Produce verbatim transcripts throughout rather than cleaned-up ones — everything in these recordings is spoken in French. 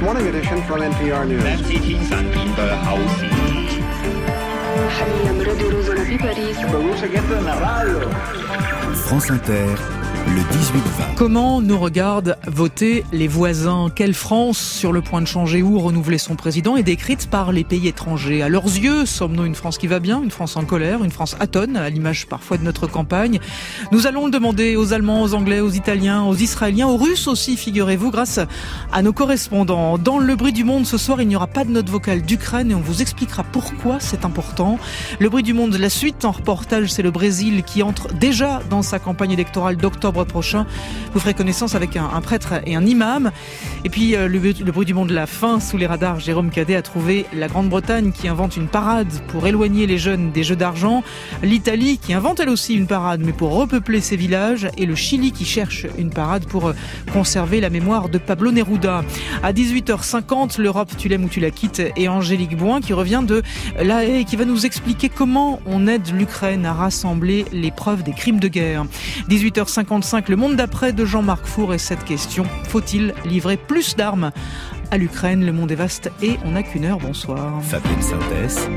morning edition from N P R News. France Inter, le dix-huit vingt. Comment nous regardent voter les voisins? Quelle France sur le point de changer ou renouveler son président est décrite par les pays étrangers? À leurs yeux, sommes-nous une France qui va bien, une France en colère, une France atone, à l'image parfois de notre campagne? Nous allons le demander aux Allemands, aux Anglais, aux Italiens, aux Israéliens, aux Russes aussi, figurez-vous, grâce à nos correspondants. Dans Le Bruit du Monde, ce soir, il n'y aura pas de note vocale d'Ukraine et on vous expliquera pourquoi c'est important. Le Bruit du Monde, la suite en reportage, c'est le Brésil qui entre déjà dans sa campagne électorale d'octobre prochain. Vous ferez connaissance avec un, un prêtre et un imam. Et puis euh, le, le Bruit du Monde, la fin sous les radars. Jérôme Cadet a trouvé la Grande-Bretagne qui invente une parade pour éloigner les jeunes des jeux d'argent. L'Italie qui invente elle aussi une parade mais pour repeupler ses villages. Et le Chili qui cherche une parade pour euh, conserver la mémoire de Pablo Neruda. À dix-huit heures cinquante, l'Europe, tu l'aimes ou tu la quittes, et Angélique Boin qui revient de La Haye, qui va nous expliquer comment on aide l'Ukraine à rassembler les preuves des crimes de guerre. dix-huit heures cinquante-cinq, le monde d'après de Jean-Marc Four et cette question: faut-il livrer plus d'armes à l'Ukraine? Le monde est vaste et on n'a qu'une heure. Bonsoir. Fabienne Sintès.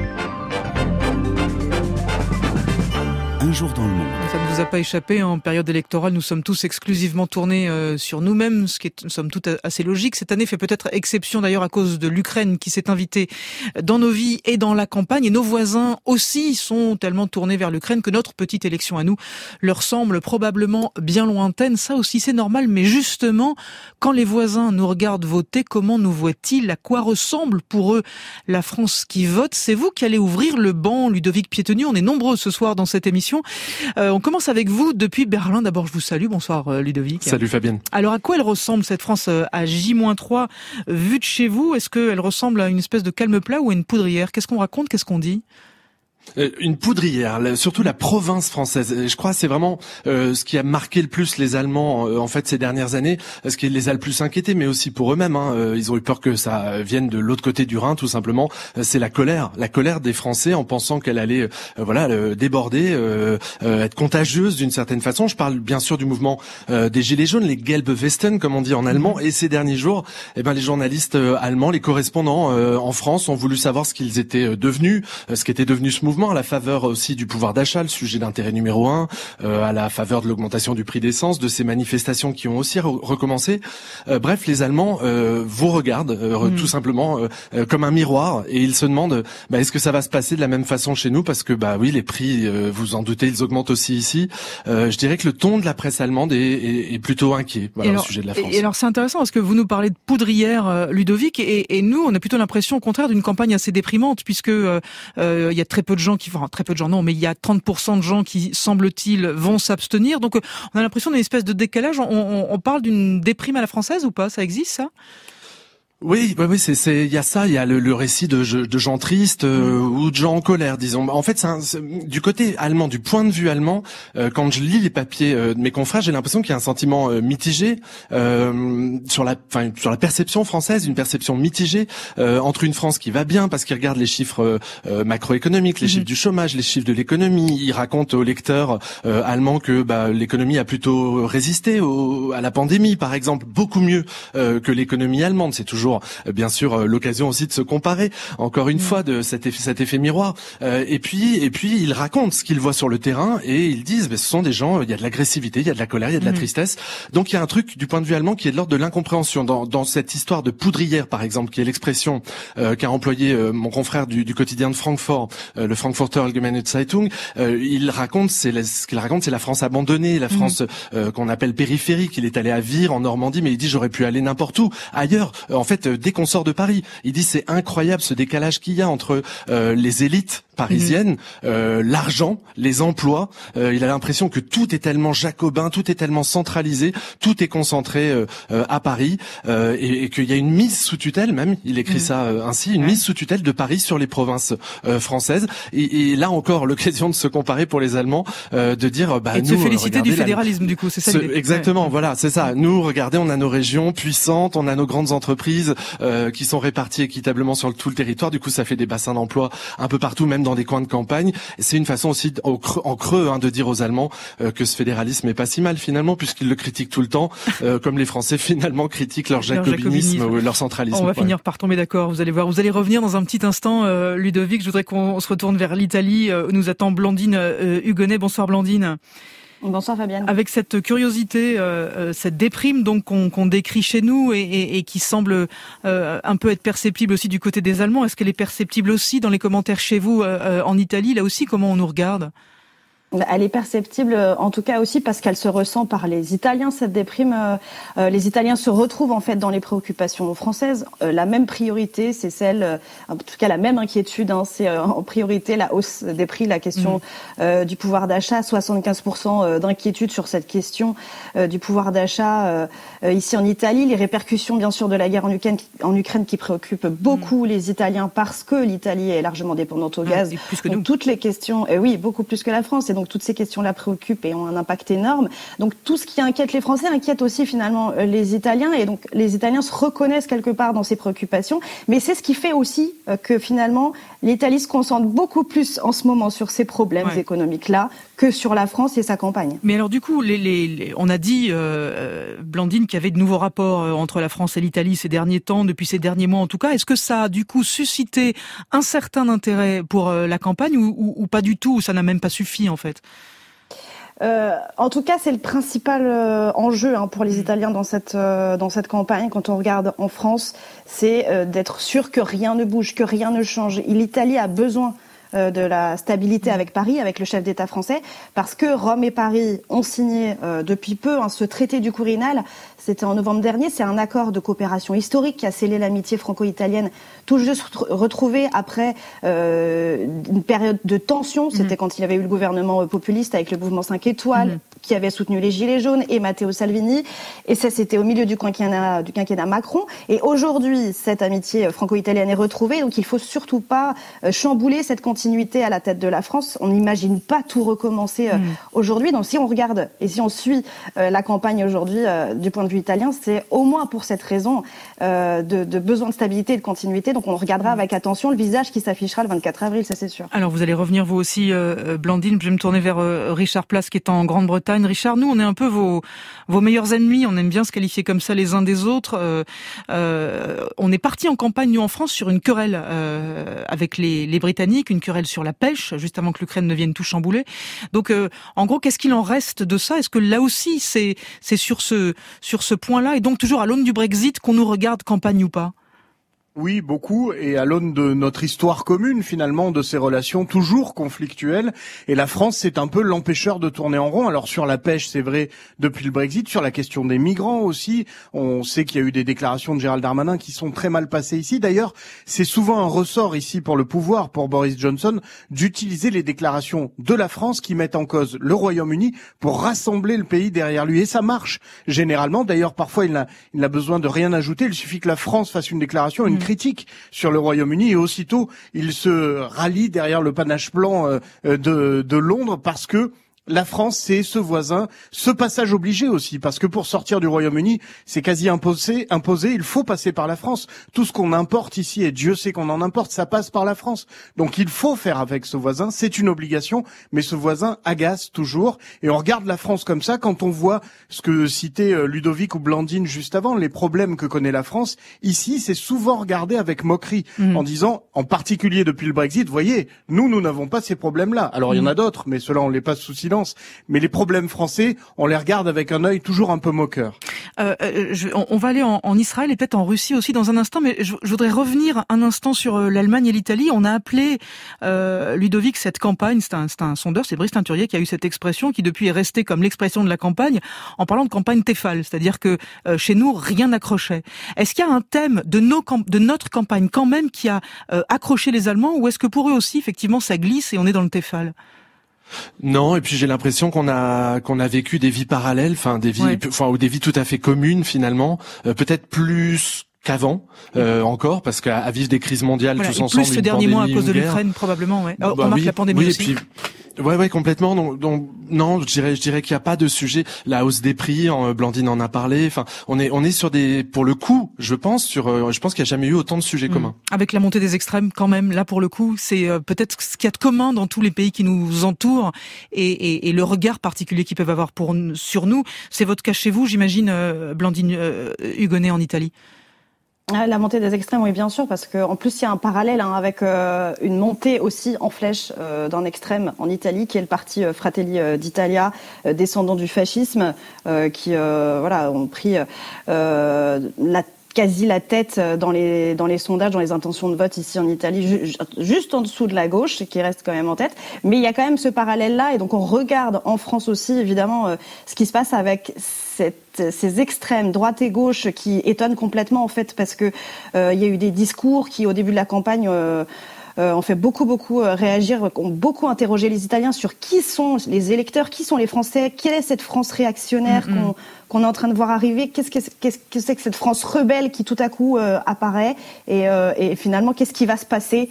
Un jour dans le monde. Ça ne vous a pas échappé, en période électorale, nous sommes tous exclusivement tournés euh, sur nous-mêmes, ce qui est, somme toute, assez logique. Cette année fait peut-être exception d'ailleurs à cause de l'Ukraine qui s'est invitée dans nos vies et dans la campagne. Et nos voisins aussi sont tellement tournés vers l'Ukraine que notre petite élection à nous leur semble probablement bien lointaine. Ça aussi c'est normal, mais justement, quand les voisins nous regardent voter, comment nous voient-ils? À quoi ressemble pour eux la France qui vote? C'est vous qui allez ouvrir le banc, Ludovic Piétenu. On est nombreux ce soir dans cette émission. Euh, on commence avec vous depuis Berlin. D'abord, je vous salue. Bonsoir euh, Ludovic. Salut Fabienne. Alors, à quoi elle ressemble cette France euh, à J moins trois vue de chez vous? Est-ce qu'elle ressemble à une espèce de calme plat ou à une poudrière? Qu'est-ce qu'on raconte? Qu'est-ce qu'on dit? Une poudrière, surtout la province française. Je crois que c'est vraiment euh, ce qui a marqué le plus les Allemands euh, en fait ces dernières années, ce qui les a le plus inquiétés, mais aussi pour eux-mêmes. Hein. Euh, ils ont eu peur que ça vienne de l'autre côté du Rhin, tout simplement. Euh, c'est la colère, la colère des Français en pensant qu'elle allait, euh, voilà, euh, déborder, euh, euh, être contagieuse d'une certaine façon. Je parle bien sûr du mouvement euh, des Gilets jaunes, les Gelbe Westen, comme on dit en allemand. Et ces derniers jours, eh ben les journalistes euh, allemands, les correspondants euh, en France, ont voulu savoir ce qu'ils étaient devenus, euh, ce qu'était devenu ce mouvement. À la faveur aussi du pouvoir d'achat, le sujet d'intérêt numéro un, euh, à la faveur de l'augmentation du prix d'essence, de ces manifestations qui ont aussi re- recommencé. Euh, bref, les Allemands euh, vous regardent euh, mmh. tout simplement euh, euh, comme un miroir et ils se demandent bah, est-ce que ça va se passer de la même façon chez nous? Parce que bah oui, les prix, euh, vous en doutez, ils augmentent aussi ici. Euh, je dirais que le ton de la presse allemande est, est, est plutôt inquiet voilà, alors, au sujet de la France. Et alors c'est intéressant parce que vous nous parlez de poudrière, euh, Ludovic, et, et nous on a plutôt l'impression au contraire d'une campagne assez déprimante puisque euh, euh, il y a très peu de gens qui vont, enfin, très peu de gens non, mais il y a trente pour cent de gens qui, semble-t-il, vont s'abstenir. Donc on a l'impression d'une espèce de décalage. On, on, on parle d'une déprime à la française ou pas? Ça existe ça? Oui, oui, oui, c'est, c'est, il y a ça, il y a le, le récit de, de gens tristes euh, mmh. ou de gens en colère, disons. En fait, c'est, un, c'est du côté allemand, du point de vue allemand. Euh, quand je lis les papiers euh, de mes confrères, j'ai l'impression qu'il y a un sentiment euh, mitigé euh, sur la, enfin, sur la perception française, une perception mitigée euh, entre une France qui va bien parce qu'ils regardent les chiffres euh, macroéconomiques, les mmh. chiffres du chômage, les chiffres de l'économie. Ils racontent aux lecteurs euh, allemands que bah, l'économie a plutôt résisté au, à la pandémie, par exemple, beaucoup mieux euh, que l'économie allemande. C'est toujours bien sûr l'occasion aussi de se comparer encore une mmh. fois de cet effet, cet effet miroir euh, et puis et puis ils racontent ce qu'ils voient sur le terrain et ils disent mais ce sont des gens, il y a de l'agressivité, il y a de la colère, il y a de la mmh. tristesse. Donc il y a un truc du point de vue allemand qui est de l'ordre de l'incompréhension dans, dans cette histoire de poudrière par exemple, qui est l'expression euh, qu'a employé euh, mon confrère du, du quotidien de Francfort, euh, le Frankfurter Allgemeine Zeitung. Euh, il raconte, c'est la, ce qu'il raconte, c'est la France abandonnée, la France mmh. euh, qu'on appelle périphérique. Il est allé à Vire en Normandie, mais il dit j'aurais pu aller n'importe où ailleurs. Euh, en fait, dès qu'on sort de Paris, il dit c'est incroyable ce décalage qu'il y a entre euh, les élites parisiennes, mmh. euh, l'argent, les emplois. Euh, il a l'impression que tout est tellement jacobin, tout est tellement centralisé, tout est concentré euh, euh, à Paris euh, et, et qu'il y a une mise sous tutelle même, il écrit mmh. ça euh, ainsi, une ouais. mise sous tutelle de Paris sur les provinces euh, françaises. Et, et là encore, l'occasion de se comparer pour les Allemands, euh, de dire bah et de nous, se féliciter du fédéralisme la... du coup, c'est ça ce, l'idée. Exactement, ouais. voilà, c'est ça. Nous, regardez, on a nos régions puissantes, on a nos grandes entreprises euh, qui sont réparties équitablement sur le, tout le territoire. Du coup, ça fait des bassins d'emploi un peu partout, même même dans des coins de campagne. Et c'est une façon aussi, en creux, en creux hein, de dire aux Allemands euh, que ce fédéralisme est pas si mal finalement, puisqu'ils le critiquent tout le temps, euh, comme les Français finalement critiquent leur jacobinisme, leur, jacobinisme. ou leur centralisme. On va ouais. finir par tomber d'accord, vous allez voir. Vous allez revenir dans un petit instant, euh, Ludovic. Je voudrais qu'on se retourne vers l'Italie, euh, où nous attend Blandine euh, Hugonnet. Bonsoir Blandine. Bonsoir Fabienne. Avec cette curiosité, euh, cette déprime donc qu'on, qu'on décrit chez nous et, et, et qui semble euh, un peu être perceptible aussi du côté des Allemands, est-ce qu'elle est perceptible aussi dans les commentaires chez vous euh, en Italie? Là aussi, comment on nous regarde? Elle est perceptible, en tout cas aussi parce qu'elle se ressent par les Italiens, cette déprime. Euh, les Italiens se retrouvent en fait dans les préoccupations françaises. Euh, la même priorité, c'est celle, euh, en tout cas la même inquiétude, hein, c'est euh, en priorité la hausse des prix, la question mmh. euh, du pouvoir d'achat. soixante-quinze pour cent d'inquiétude sur cette question euh, du pouvoir d'achat euh, euh, ici en Italie. Les répercussions bien sûr de la guerre en Ukraine, en Ukraine qui préoccupent beaucoup mmh. les Italiens parce que l'Italie est largement dépendante au gaz. Mmh, plus que donc nous. Toutes les questions, euh, oui, beaucoup plus que la France. Et donc toutes ces questions-là préoccupent et ont un impact énorme. Donc tout ce qui inquiète les Français inquiète aussi finalement les Italiens, et donc les Italiens se reconnaissent quelque part dans ces préoccupations. Mais c'est ce qui fait aussi que finalement l'Italie se concentre beaucoup plus en ce moment sur ces problèmes ouais. économiques-là que sur la France et sa campagne. Mais alors du coup, les, les, les, on a dit, euh, Blandine, qu'il y avait de nouveaux rapports euh, entre la France et l'Italie ces derniers temps, depuis ces derniers mois en tout cas. Est-ce que ça a du coup suscité un certain intérêt pour euh, la campagne ou, ou, ou pas du tout, ou ça n'a même pas suffi en fait? Euh, en tout cas, c'est le principal euh, enjeu hein, pour les Italiens dans cette euh, dans cette campagne. Quand on regarde en France, c'est euh, d'être sûr que rien ne bouge, que rien ne change. L'Italie a besoin euh, de la stabilité avec Paris, avec le chef d'État français, parce que Rome et Paris ont signé euh, depuis peu hein, ce traité du Quirinal. C'était en novembre dernier. C'est un accord de coopération historique qui a scellé l'amitié franco-italienne, tout juste retrouvée après euh, une période de tension. C'était mmh. quand il y avait eu le gouvernement populiste avec le mouvement cinq étoiles, mmh. qui avait soutenu les Gilets jaunes et Matteo Salvini. Et ça, c'était au milieu du quinquennat, du quinquennat Macron. Et aujourd'hui, cette amitié franco-italienne est retrouvée. Donc, il faut surtout pas chambouler cette continuité à la tête de la France. On n'imagine pas tout recommencer mmh. aujourd'hui. Donc, si on regarde et si on suit euh, la campagne aujourd'hui euh, du point de vue italien, c'est au moins pour cette raison euh, de, de besoin de stabilité et de continuité. Donc on regardera avec attention le visage qui s'affichera le vingt-quatre avril, ça c'est sûr. Alors vous allez revenir vous aussi, euh, Blandine. Je vais me tourner vers euh, Richard Place qui est en Grande-Bretagne. Richard, nous on est un peu vos vos meilleurs ennemis. On aime bien se qualifier comme ça les uns des autres. Euh, euh, on est parti en campagne nous en France sur une querelle euh, avec les, les Britanniques, une querelle sur la pêche, juste avant que l'Ukraine ne vienne tout chambouler. Donc euh, en gros, qu'est-ce qu'il en reste de ça? Est-ce que là aussi c'est c'est sur ce sur ce point-là, et donc toujours à l'aune du Brexit, qu'on nous regarde campagne ou pas? Oui, beaucoup, et à l'aune de notre histoire commune, finalement, de ces relations toujours conflictuelles. Et la France, c'est un peu l'empêcheur de tourner en rond. Alors, sur la pêche, c'est vrai, depuis le Brexit. Sur la question des migrants aussi, on sait qu'il y a eu des déclarations de Gérald Darmanin qui sont très mal passées ici. D'ailleurs, c'est souvent un ressort ici pour le pouvoir, pour Boris Johnson, d'utiliser les déclarations de la France qui mettent en cause le Royaume-Uni pour rassembler le pays derrière lui. Et ça marche, généralement. D'ailleurs, parfois, il n'a, il n'a besoin de rien ajouter. Il suffit que la France fasse une déclaration, une critique sur le Royaume-Uni, et aussitôt il se rallie derrière le panache blanc de, de Londres, parce que la France, c'est ce voisin, ce passage obligé aussi, parce que pour sortir du Royaume-Uni, c'est quasi imposé, imposé, il faut passer par la France. Tout ce qu'on importe ici, et Dieu sait qu'on en importe, ça passe par la France. Donc il faut faire avec ce voisin, c'est une obligation, mais ce voisin agace toujours, et on regarde la France comme ça quand on voit ce que citait Ludovic ou Blandine juste avant, les problèmes que connaît la France. Ici, c'est souvent regardé avec moquerie, mmh. en disant, en particulier depuis le Brexit, voyez, nous, nous n'avons pas ces problèmes-là. Alors il y en a d'autres, mais ceux-là, on les passe sous silence. Mais les problèmes français, on les regarde avec un œil toujours un peu moqueur. Euh, je, on, on va aller en, en Israël et peut-être en Russie aussi dans un instant, mais je, je voudrais revenir un instant sur l'Allemagne et l'Italie. On a appelé euh, Ludovic cette campagne, c'est un, c'est un sondeur, c'est Brice Teinturier qui a eu cette expression, qui depuis est restée comme l'expression de la campagne, en parlant de campagne Tefal, c'est-à-dire que euh, chez nous rien n'accrochait. Est-ce qu'il y a un thème de, nos, de notre campagne quand même qui a euh, accroché les Allemands, ou est-ce que pour eux aussi effectivement ça glisse et on est dans le Tefal? Non, et puis j'ai l'impression qu'on a qu'on a vécu des vies parallèles, enfin des vies, ouais. enfin ou des vies tout à fait communes finalement, euh, peut-être plus qu'avant euh, encore, parce qu'à à vivre des crises mondiales voilà, tous ensemble, plus ce dernier mois à cause de l'Ukraine probablement, ouais. Bah, oh, bah, on marque oui, la pandémie oui, aussi. Et puis, Ouais, ouais, complètement. Donc, donc non, je dirais, je dirais qu'il n'y a pas de sujet. La hausse des prix, en, Blandine en a parlé. Enfin, on est, on est sur des, pour le coup, je pense sur, euh, je pense qu'il n'y a jamais eu autant de sujets mmh. communs. Avec la montée des extrêmes, quand même, là pour le coup, c'est euh, peut-être ce qu'il y a de commun dans tous les pays qui nous entourent et, et, et le regard particulier qu'ils peuvent avoir pour sur nous. C'est votre cas chez vous, j'imagine, euh, Blandine euh, Hugonnet en Italie. La montée des extrêmes, oui, bien sûr, parce qu'en plus, il y a un parallèle hein, avec euh, une montée aussi en flèche euh, d'un extrême en Italie, qui est le parti euh, Fratelli d'Italia, euh, descendant du fascisme, euh, qui euh, voilà, ont pris euh, la quasi la tête dans les dans les sondages, dans les intentions de vote ici en Italie, ju- juste en dessous de la gauche, qui reste quand même en tête. Mais il y a quand même ce parallèle-là, et donc on regarde en France aussi, évidemment, euh, ce qui se passe avec cette, ces extrêmes, droite et gauche, qui étonnent complètement, en fait, parce que euh, il y a eu des discours qui, au début de la campagne, euh, Euh, on fait beaucoup, beaucoup euh, réagir, ont beaucoup interrogé les Italiens sur qui sont les électeurs, qui sont les Français, quelle est cette France réactionnaire mm-hmm. qu'on, qu'on est en train de voir arriver, qu'est-ce que, qu'est-ce que c'est que cette France rebelle qui tout à coup euh, apparaît et, euh, et finalement, qu'est-ce qui va se passer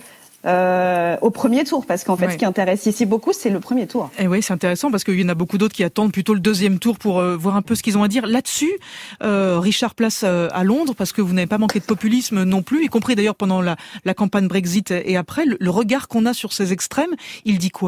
Euh, au premier tour, parce qu'en fait, oui. ce qui intéresse ici beaucoup, c'est le premier tour. Et oui, c'est intéressant parce qu'il y en a beaucoup d'autres qui attendent plutôt le deuxième tour pour euh, voir un peu ce qu'ils ont à dire là-dessus. Euh, Richard Place euh, à Londres, parce que vous n'avez pas manqué de populisme non plus, y compris d'ailleurs pendant la, la campagne Brexit et après. Le, le regard qu'on a sur ces extrêmes, il dit quoi ?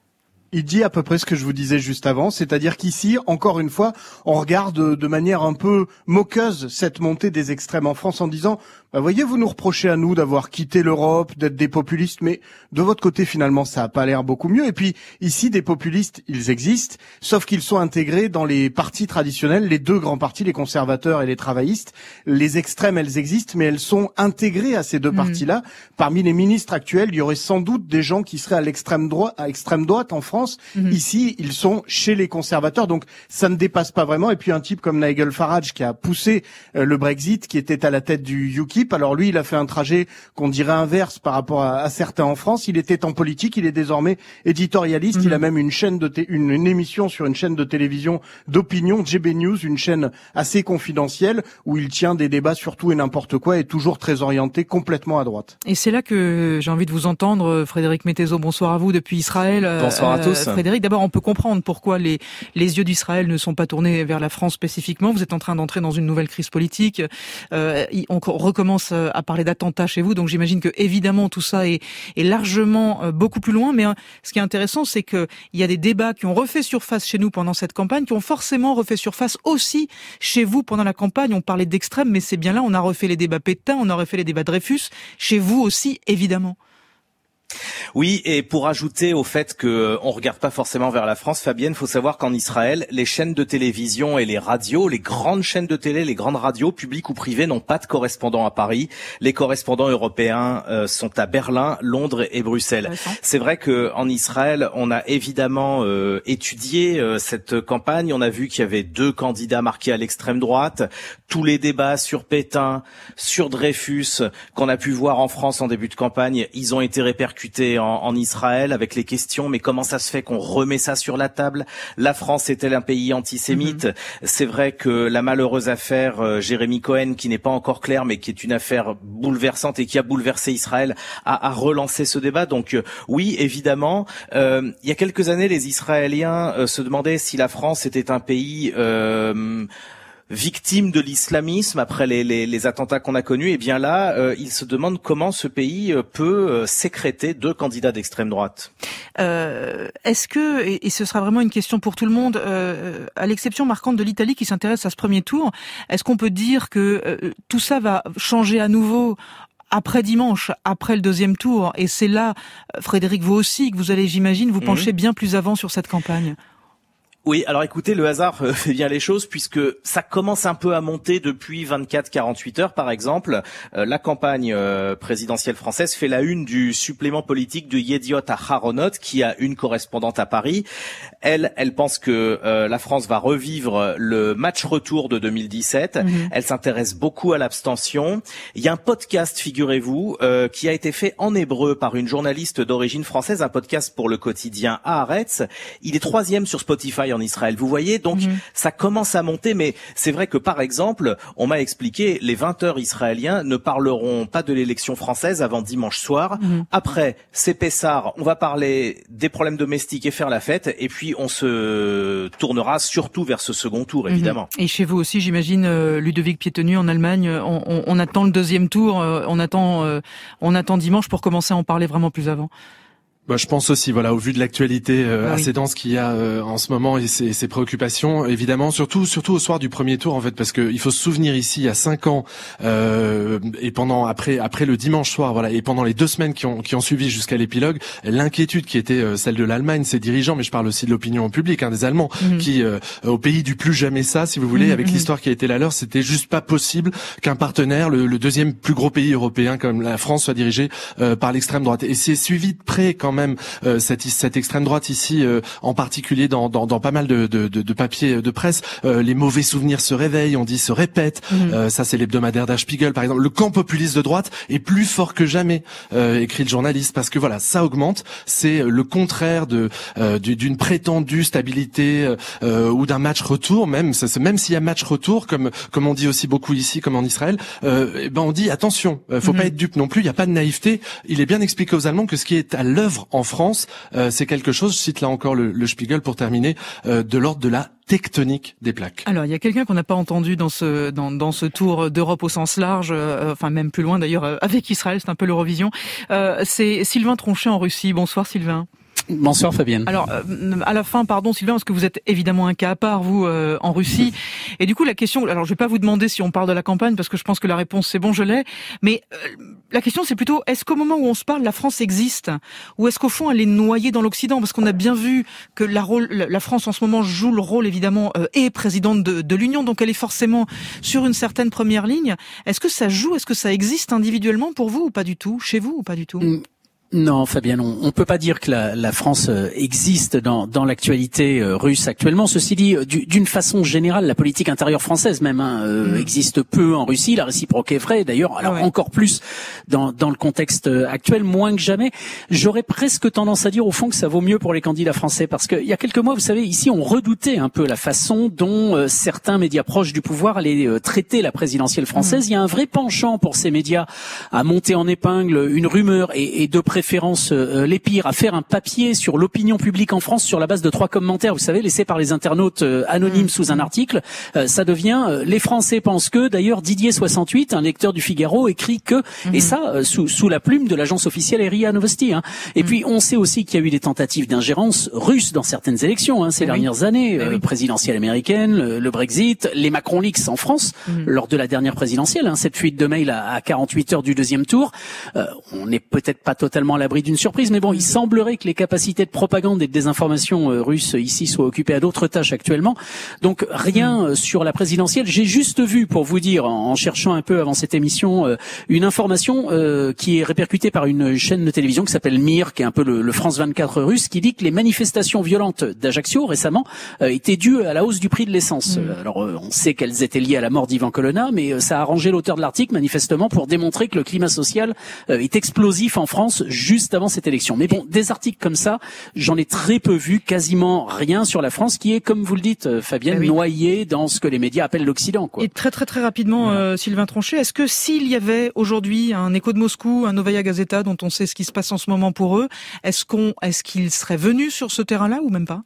Il dit à peu près ce que je vous disais juste avant, c'est-à-dire qu'ici, encore une fois, on regarde de manière un peu moqueuse cette montée des extrêmes en France en disant bah, voyez, vous nous reprochez à nous d'avoir quitté l'Europe, d'être des populistes, mais de votre côté, finalement, ça a pas l'air beaucoup mieux. Et puis, ici, des populistes, ils existent, sauf qu'ils sont intégrés dans les partis traditionnels, les deux grands partis, les conservateurs et les travaillistes. Les extrêmes, elles existent, mais elles sont intégrées à ces deux mmh. partis-là. Parmi les ministres actuels, il y aurait sans doute des gens qui seraient à l'extrême droite, à l'extrême droite en France. Mmh. Ici, ils sont chez les conservateurs, donc ça ne dépasse pas vraiment. Et puis, un type comme Nigel Farage, qui a poussé euh, le Brexit, qui était à la tête du U K I P, alors lui, il a fait un trajet qu'on dirait inverse par rapport à, à certains en France. Il était en politique, il est désormais éditorialiste. Mmh. Il a même une chaîne de té- une, une émission sur une chaîne de télévision d'opinion, J B News, une chaîne assez confidentielle où il tient des débats sur tout et n'importe quoi et toujours très orienté, complètement à droite. Et c'est là que j'ai envie de vous entendre, Frédéric Mettezo. Bonsoir à vous depuis Israël. Bonsoir euh, à tous. Frédéric, d'abord, on peut comprendre pourquoi les les yeux d'Israël ne sont pas tournés vers la France spécifiquement. Vous êtes en train d'entrer dans une nouvelle crise politique. Euh, on recommence à parler d'attentats chez vous, donc j'imagine que évidemment tout ça est, est largement euh, beaucoup plus loin. Mais euh, ce qui est intéressant, c'est que il y a des débats qui ont refait surface chez nous pendant cette campagne, qui ont forcément refait surface aussi chez vous pendant la campagne. On parlait d'extrême, mais c'est bien là, on a refait les débats Pétain, on a refait les débats Dreyfus. Chez vous aussi, évidemment. Oui, et pour ajouter au fait que on regarde pas forcément vers la France, Fabienne, faut savoir qu'en Israël, les chaînes de télévision et les radios, les grandes chaînes de télé, les grandes radios, publiques ou privées, n'ont pas de correspondants à Paris. Les correspondants européens euh, sont à Berlin, Londres et Bruxelles. Ouais, c'est vrai que en Israël, on a évidemment euh, étudié euh, cette campagne. On a vu qu'il y avait deux candidats marqués à l'extrême droite. Tous les débats sur Pétain, sur Dreyfus, qu'on a pu voir en France en début de campagne, ils ont été répercutés En, en Israël avec les questions, mais comment ça se fait qu'on remet ça sur la table? La France est-elle un pays antisémite? Mm-hmm. C'est vrai que la malheureuse affaire euh, Jérémy Cohen, qui n'est pas encore claire, mais qui est une affaire bouleversante et qui a bouleversé Israël, a, a relancé ce débat. Donc euh, oui, évidemment, euh, il y a quelques années, les Israéliens euh, se demandaient si la France était un pays euh, victime de l'islamisme après les, les, les attentats qu'on a connus. Et bien là, euh, ils se demandent comment ce pays euh, peut euh, sécréter deux candidats d'extrême droite. Euh, est-ce que, et, et ce sera vraiment une question pour tout le monde, euh, à l'exception marquante de l'Italie qui s'intéresse à ce premier tour, est-ce qu'on peut dire que euh, tout ça va changer à nouveau après dimanche, après le deuxième tour? Et c'est là, Frédéric, vous aussi, que vous allez, j'imagine, vous pencher mmh. bien plus avant sur cette campagne. Oui, alors écoutez, le hasard fait bien les choses puisque ça commence un peu à monter depuis vingt-quatre à quarante-huit heures, par exemple. Euh, la campagne euh, présidentielle française fait la une du supplément politique de Yediot Aharonot, qui a une correspondante à Paris. Elle, elle pense que euh, la France va revivre le match retour de deux mille dix-sept. Mmh. Elle s'intéresse beaucoup à l'abstention. Il y a un podcast, figurez-vous, euh, qui a été fait en hébreu par une journaliste d'origine française, un podcast pour le quotidien Haaretz. Il est troisième sur Spotify bataille en Israël. Vous voyez, donc mmh. ça commence à monter, mais c'est vrai que par exemple, on m'a expliqué, les vingt heures israéliens ne parleront pas de l'élection française avant dimanche soir. Mmh. Après, c'est Pessar, on va parler des problèmes domestiques et faire la fête, et puis on se tournera surtout vers ce second tour, évidemment. Mmh. Et chez vous aussi, j'imagine, euh, Ludovic Piétenu en Allemagne, on, on, on attend le deuxième tour, euh, on attend, euh, on attend dimanche pour commencer à en parler vraiment plus avant. Bah, je pense aussi, voilà, au vu de l'actualité euh, ah, assez oui. dense qu'il y a euh, en ce moment et ses, ses préoccupations, évidemment, surtout surtout au soir du premier tour, en fait, parce que il faut se souvenir ici, il y a cinq ans euh, et pendant après après le dimanche soir, voilà, et pendant les deux semaines qui ont qui ont suivi jusqu'à l'épilogue, l'inquiétude qui était euh, celle de l'Allemagne, ses dirigeants, mais je parle aussi de l'opinion publique, hein, des Allemands, mmh. qui euh, au pays du plus jamais ça, si vous voulez, mmh. avec mmh. l'histoire qui a été la leur, c'était juste pas possible qu'un partenaire, le, le deuxième plus gros pays européen comme la France, soit dirigé euh, par l'extrême droite. Et c'est suivi de près quand même. Euh, cette, cette extrême droite ici, euh, en particulier dans, dans, dans pas mal de, de, de, de papiers de presse, euh, les mauvais souvenirs se réveillent, on dit se répètent. Mmh. Euh, ça, c'est l'hebdomadaire Der Spiegel, par exemple. Le camp populiste de droite est plus fort que jamais, euh, écrit le journaliste, parce que voilà, ça augmente. C'est le contraire de euh, d'une prétendue stabilité euh, ou d'un match retour, même ça, même s'il y a match retour, comme comme on dit aussi beaucoup ici, comme en Israël, euh, ben on dit attention, euh, faut mmh. pas être dupe non plus. Il y a pas de naïveté. Il est bien expliqué aux Allemands que ce qui est à l'œuvre en France, Euh, c'est quelque chose, je cite là encore le, le Spiegel pour terminer, euh, de l'ordre de la tectonique des plaques. Alors, il y a quelqu'un qu'on n'a pas entendu dans ce dans, dans ce tour d'Europe au sens large, euh, enfin même plus loin d'ailleurs, euh, avec Israël, c'est un peu l'Eurovision. Euh, c'est Sylvain Tronchet en Russie. Bonsoir Sylvain. Bonsoir Fabienne. Alors euh, à la fin, pardon Sylvain, parce que vous êtes évidemment un cas à part vous euh, en Russie. Et du coup la question, alors je vais pas vous demander si on parle de la campagne parce que je pense que la réponse c'est bon, je l'ai. Mais euh, la question c'est plutôt est-ce qu'au moment où on se parle, la France existe ou est-ce qu'au fond elle est noyée dans l'Occident? Parce qu'on a bien vu que la, rôle, la France en ce moment joue le rôle évidemment euh, est présidente de, de l'Union, donc elle est forcément sur une certaine première ligne. Est-ce que ça joue, est-ce que ça existe individuellement pour vous ou pas du tout, chez vous ou pas du tout? mmh. Non, Fabienne, on, on peut pas dire que la, la France euh, existe dans, dans l'actualité euh, russe actuellement. Ceci dit, du, d'une façon générale, la politique intérieure française même hein, euh, mmh. existe peu en Russie. La réciproque est vraie, d'ailleurs. Alors ouais. encore plus dans, dans le contexte actuel, moins que jamais. J'aurais presque tendance à dire au fond que ça vaut mieux pour les candidats français, parce qu'il y a quelques mois, vous savez, ici, on redoutait un peu la façon dont euh, certains médias proches du pouvoir allaient euh, traiter la présidentielle française. Mmh. Il y a un vrai penchant pour ces médias à monter en épingle une rumeur et, et de pré référence euh, les pires, à faire un papier sur l'opinion publique en France sur la base de trois commentaires, vous savez, laissés par les internautes euh, anonymes mmh. sous un article. Euh, ça devient euh, les Français pensent que. D'ailleurs, Didier soixante-huit, un lecteur du Figaro, écrit que, mmh. et ça euh, sous, sous la plume de l'agence officielle R I A Novosti. Hein. Et mmh. puis, on sait aussi qu'il y a eu des tentatives d'ingérence russe dans certaines élections hein, ces mmh. dernières années, euh, mmh. présidentielle américaine, le, le Brexit, les Macron Leaks en France mmh. lors de la dernière présidentielle. Hein, cette fuite de mail à, à quarante-huit heures du deuxième tour. Euh, on n'est peut-être pas totalement à l'abri d'une surprise, mais bon, il semblerait que les capacités de propagande et de désinformation euh, russes ici soient occupées à d'autres tâches actuellement. Donc rien euh, sur la présidentielle. J'ai juste vu, pour vous dire, en, en cherchant un peu avant cette émission, euh, une information euh, qui est répercutée par une chaîne de télévision qui s'appelle Mir, qui est un peu le, le France vingt-quatre russe, qui dit que les manifestations violentes d'Ajaccio récemment euh, étaient dues à la hausse du prix de l'essence. Mmh. Alors euh, on sait qu'elles étaient liées à la mort d'Ivan Colonna, mais euh, ça a arrangé l'auteur de l'article manifestement pour démontrer que le climat social euh, est explosif en France juste avant cette élection. Mais bon, des articles comme ça, j'en ai très peu vu, quasiment rien sur la France, qui est, comme vous le dites, Fabienne, oui. noyée dans ce que les médias appellent l'Occident, quoi. Et très très très rapidement, voilà. euh, Sylvain Tronchet, est-ce que s'il y avait aujourd'hui un Écho de Moscou, un Novaya Gazeta, dont on sait ce qui se passe en ce moment pour eux, est-ce qu'on, est-ce qu'ils seraient venus sur ce terrain-là ou même pas ?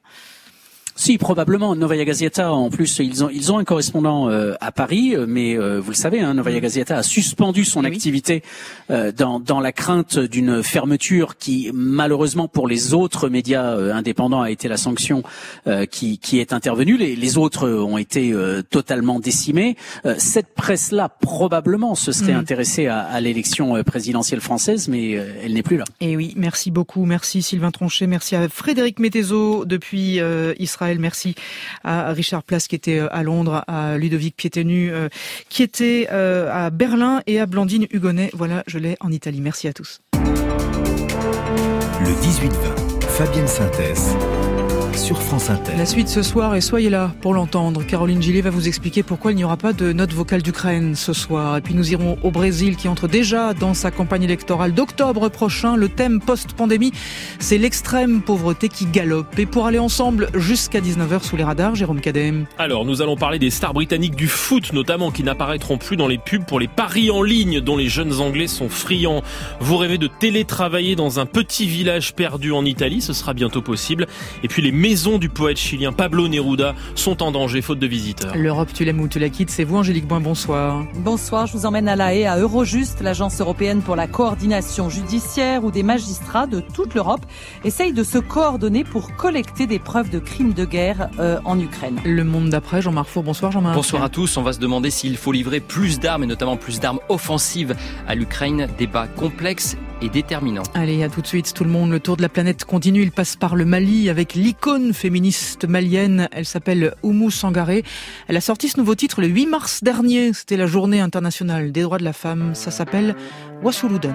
Si, probablement. Novaya Gazeta, en plus, ils ont ils ont un correspondant euh, à Paris, mais euh, vous le savez, hein, Novaya Gazeta a suspendu son oui. activité euh, dans dans la crainte d'une fermeture qui, malheureusement, pour les autres médias euh, indépendants, a été la sanction euh, qui qui est intervenue. Les les autres ont été euh, totalement décimés. Euh, cette presse-là, probablement, se serait mmh. intéressée à, à l'élection présidentielle française, mais euh, elle n'est plus là. Et oui, merci beaucoup, merci Sylvain Tronchet, merci à Frédéric Mettezo depuis euh, Israël. Merci à Richard Place qui était à Londres, à Ludovic Piétenu euh, qui était euh, à Berlin et à Blandine Hugonnet. Voilà, je l'ai en Italie. Merci à tous. Le dix-huit vingt, Fabienne Synthèse. sur France Inter. La suite ce soir, et soyez là pour l'entendre. Caroline Gillet va vous expliquer pourquoi il n'y aura pas de note vocale d'Ukraine ce soir. Et puis nous irons au Brésil qui entre déjà dans sa campagne électorale d'octobre prochain. Le thème post-pandémie, c'est l'extrême pauvreté qui galope. Et pour aller ensemble jusqu'à dix-neuf heures sous les radars, Jérôme Cadem. Alors nous allons parler des stars britanniques du foot notamment qui n'apparaîtront plus dans les pubs pour les paris en ligne dont les jeunes Anglais sont friands. Vous rêvez de télétravailler dans un petit village perdu en Italie, ce sera bientôt possible. Et puis les maisons du poète chilien Pablo Neruda sont en danger faute de visiteurs. L'Europe, tu l'aimes ou tu la quittes, c'est vous Angélique Boin, bonsoir. Bonsoir, je vous emmène à La Haye, à Eurojust, l'agence européenne pour la coordination judiciaire où des magistrats de toute l'Europe essayent de se coordonner pour collecter des preuves de crimes de guerre euh, en Ukraine. Le monde d'après, Jean-Marc Four, bonsoir Jean-Marc. Bonsoir à tous, on va se demander s'il faut livrer plus d'armes et notamment plus d'armes offensives à l'Ukraine, débat complexe et déterminant. Allez, à tout de suite, tout le monde, le tour de la planète continue, il passe par le Mali avec l'icône féministe malienne, elle s'appelle Oumou Sangaré. Elle a sorti ce nouveau titre le huit mars dernier, c'était la journée internationale des droits de la femme, ça s'appelle Wassouloudan.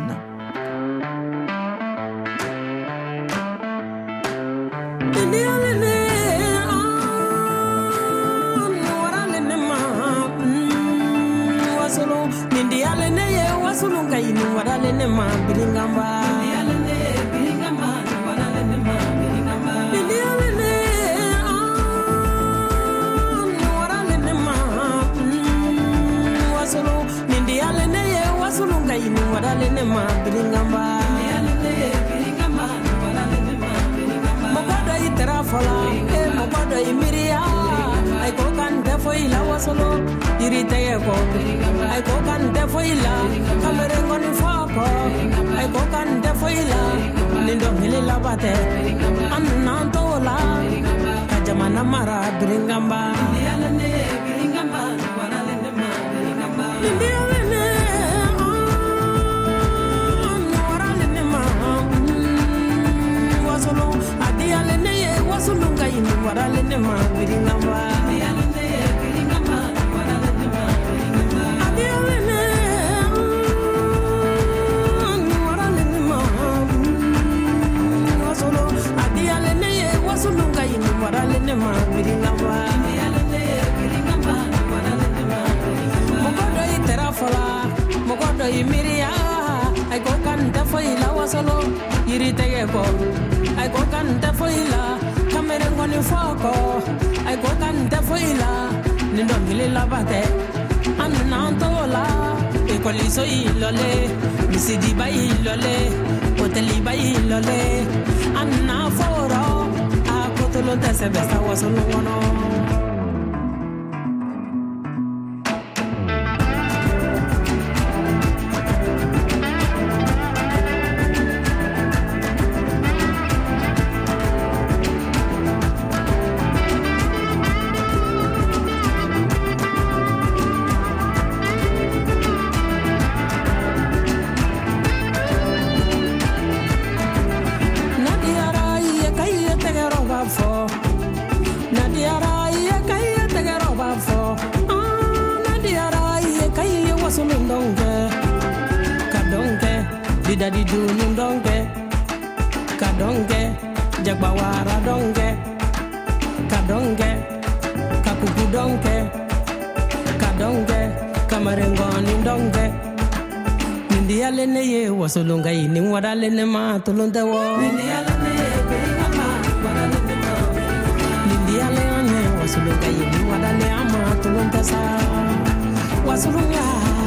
I go can defo ila wasolo irite ko I go can defo ila kamere ngoni foko I go can defo ila lindo hilila bate anna tola kajamana mara bringamba yalane bringamba wala lene ma bringamba yalane wala lene ma wasolo adialene wasolo ngai wala lene ma bringamba mogodo imiria ay ko kan defo ila wasolo yiri tege ko ay ko kan defo ila kamere ngoni foko ay ko kan defo ila nindo ngilila bate anna tola e ko liso ilole misidi ba ilole hoteli ba ilole anna foro akotolo tese besta wasolo wono. Dadi dunun donke kadonke jagbawara donke kadonke kakuku donke kadonke kamarengoni donke nindi alene ye wasolunga ini wadalene ma tulunde wo nindi alene ma wadalene ma nindi alene wasolunga ini wadale ama tulunde sa wasolunga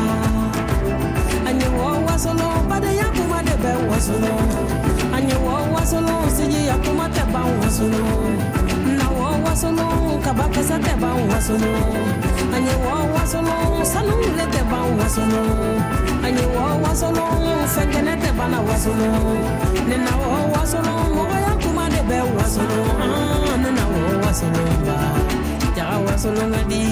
anyi wo wasolo bade yakuma de be wasolo anyi wo wasolo siji yakuma te ba wasolo na wo wasolo kabaka sa te ba wasolo anyi wo wasolo sanu le te ba wasolo anyi wo wasolo fengene te ba na wasolo ne na wo wasolo mo yakuma de be wasolo ah ne na wo wasolo ba ja wasolo ngadi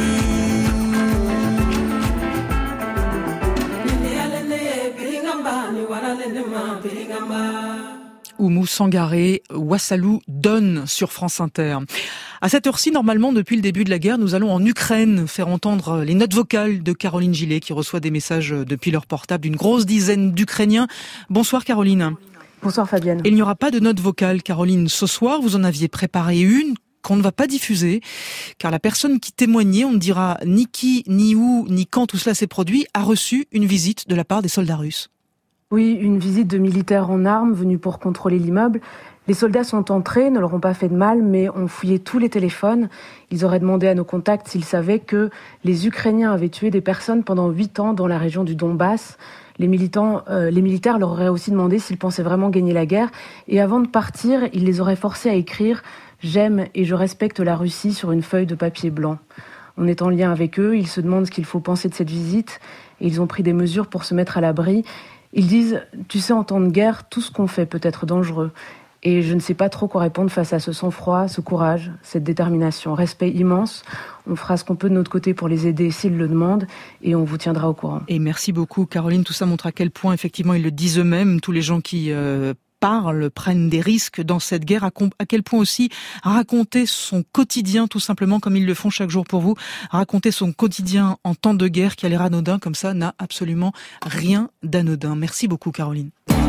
Oumou Sangaré, Wassalou donne sur France Inter. À cette heure-ci, normalement, depuis le début de la guerre, nous allons en Ukraine faire entendre les notes vocales de Caroline Gillet, qui reçoit des messages depuis leur portable d'une grosse dizaine d'Ukrainiens. Bonsoir Caroline. Bonsoir Fabienne. Et il n'y aura pas de note vocale, Caroline. Ce soir, vous en aviez préparé une qu'on ne va pas diffuser, car la personne qui témoignait, on ne dira ni qui, ni où, ni quand tout cela s'est produit, a reçu une visite de la part des soldats russes. Oui, une visite de militaires en armes venus pour contrôler l'immeuble. Les soldats sont entrés, ne leur ont pas fait de mal, mais ont fouillé tous les téléphones. Ils auraient demandé à nos contacts s'ils savaient que les Ukrainiens avaient tué des personnes pendant huit ans dans la région du Donbass. Les militants, euh, les militaires leur auraient aussi demandé s'ils pensaient vraiment gagner la guerre. Et avant de partir, ils les auraient forcés à écrire « J'aime et je respecte la Russie » sur une feuille de papier blanc. On est en lien avec eux, ils se demandent ce qu'il faut penser de cette visite. Et ils ont pris des mesures pour se mettre à l'abri. Ils disent « Tu sais, en temps de guerre, tout ce qu'on fait peut être dangereux. » Et je ne sais pas trop quoi répondre face à ce sang-froid, ce courage, cette détermination. Respect immense. On fera ce qu'on peut de notre côté pour les aider s'ils le demandent et on vous tiendra au courant. Et merci beaucoup, Caroline. Tout ça montre à quel point, effectivement, ils le disent eux-mêmes, tous les gens qui euh, parlent, prennent des risques dans cette guerre, à, à quel point aussi raconter son quotidien, tout simplement, comme ils le font chaque jour pour vous, raconter son quotidien en temps de guerre qui a l'air anodin, comme ça, n'a absolument rien d'anodin. Merci beaucoup, Caroline.